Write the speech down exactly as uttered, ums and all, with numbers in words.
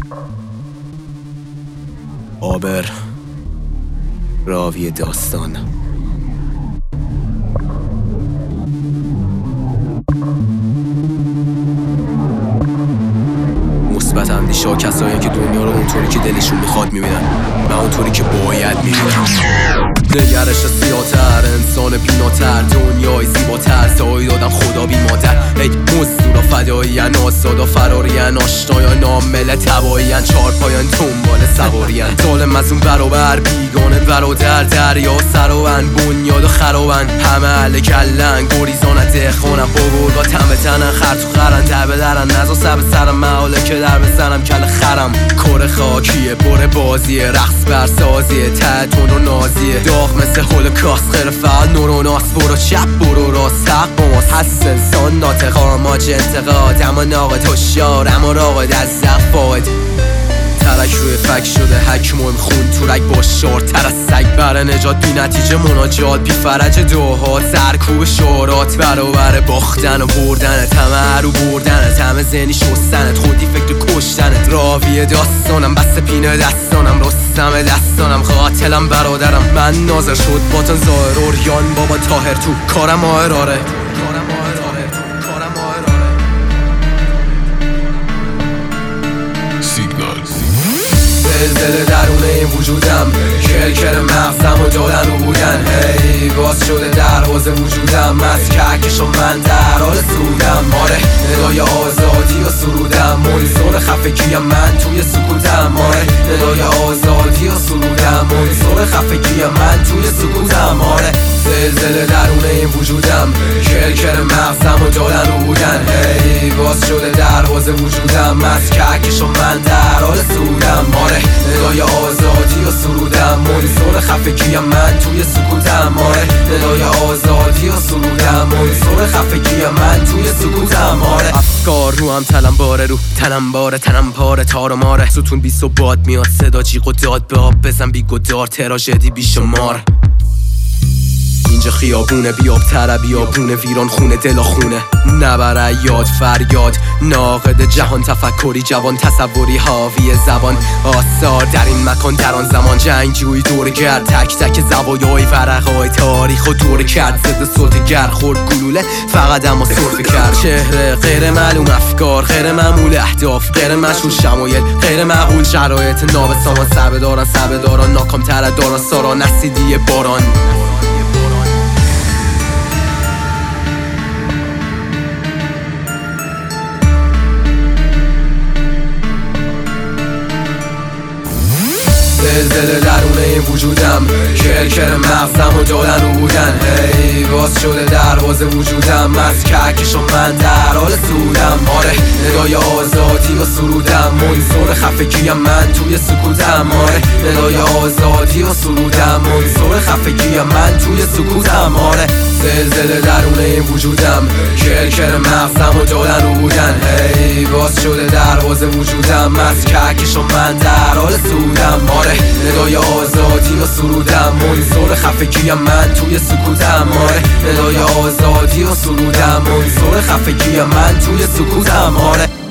عابر، راوی داستان. مثبت اندیشا کسایی که دنیا رو اونطوری که دلشون میخواد میبینن، نه اونطوری که باید میبینن. نگرش سیاتر، انسان بیناتر، دنیای زیباتر، سایی دادم خدا بی مادر. ای مزدورا فدایین، آسادا فرارین، آشنایا نامل تبایین، چار پایان دنبال سوارین. ظالم از اون برابر، بیگانه برادر، دریا سراون، بنیاد و خرابن، همه عله کلن، گریزان دخانم، بابورگا تمه تنن، خر تو خرن، دبه درن، نزا سب سرم، محاله که در بزنم کل خرم. کار خاکیه، بره بازیه، رقص برسازیه، تتون و نازیه، داغ مثل هولوکاست، خیره فعال نوروناس، برو چپ برو راست، حق با ماست، هست انسان ناطق، آماج انتقاد، اما ناقد هشیار، اما راقد از زفاد. ترک روی فک شده حکم و خون تورک با شار تر از سگ، بر نجات بی نتیجه مناجات، بی فرج دوها سرکوب شعارات، برابر باختن و بردنت، همه رو بردنت، همه ذهنی شستنت، خودی فکر کشتنت. راوی داستانم، بس پینه دستانم، رستم دستانم، قاتلم برادرم، من ناظر شد باتن ظاهر اوریان، بابا تاهر تو کارم آهراره. زلزله درونه این وجودم، کرکر مغزم و دادن رو بودن. هی باز شده دروازه وجودم، از کهکش و من در حال سودم. آره ندای آزادی و سرودم، منظور خفگیم من توی سکوتم. آره ندای آزادی و سرودم، منظور خفگیم من توی سکوتم. آره زلزله درونه این وجودم، کرکر مغزم و دادن رو بودن. هی باز شده دروازه وجودم، از کهکش و من در حال سودم. آره ندای آزادی و سرودم، منظور خفگیم من توی سکوتم. آره ندای آزادی و سرودم، منظور خفگیم من توی سکوتم. آره افکار رو هم تلم باره، رو تنم باره، تنم پاره، تار و ماره، ستون بی ثبات میاد، صدا جیغ و داد به آب بزن بی گدار، تراژدی بی شمار. اینجا خیابونه، بیاب تره بیابونه، ویران خونه دلا خونه، نبره یاد فریاد، ناقد جهان، تفکری جوان، تصوری حاوی زبان، آثار در این مکان در آن زمان، جنگجوی دور گرد، تک تک زوایای ورقای تاریخ و دور کرد، ضد صوت گر خورد گلوله فقط اما سرفه کرد. چهره غیر معلوم، افکار غیر معمول، اهداف غیر مشهور، شمایل غیر معقول، شرایط نابسامان، سبه دارن سبه دارن، ناکام تر دارن سارا، نسیدی باران. زلزله درونه این وجودم، کرکر مغزم و دادن رو بودن. هی باز شده دروازه وجودم، از کهکش و من در حال سودم. آره ندای آزادی و سرودم، منظور خفگیم من توی سکوتم. آره ندای آزادی و سرودم، منظور خفگیم من توی سکوتم. آره زلزله درونه این وجودم، کرکر مغزم و دادن رو بودن. هی باز شده دروازه وجودم، از کهکش و من در حال سودم. آره ندای آزادی و سرودم، منظور خفگیم من توی سکوتم. آره ندای آزادی و سرودم، منظور خفگیم من توی سکوتم. آره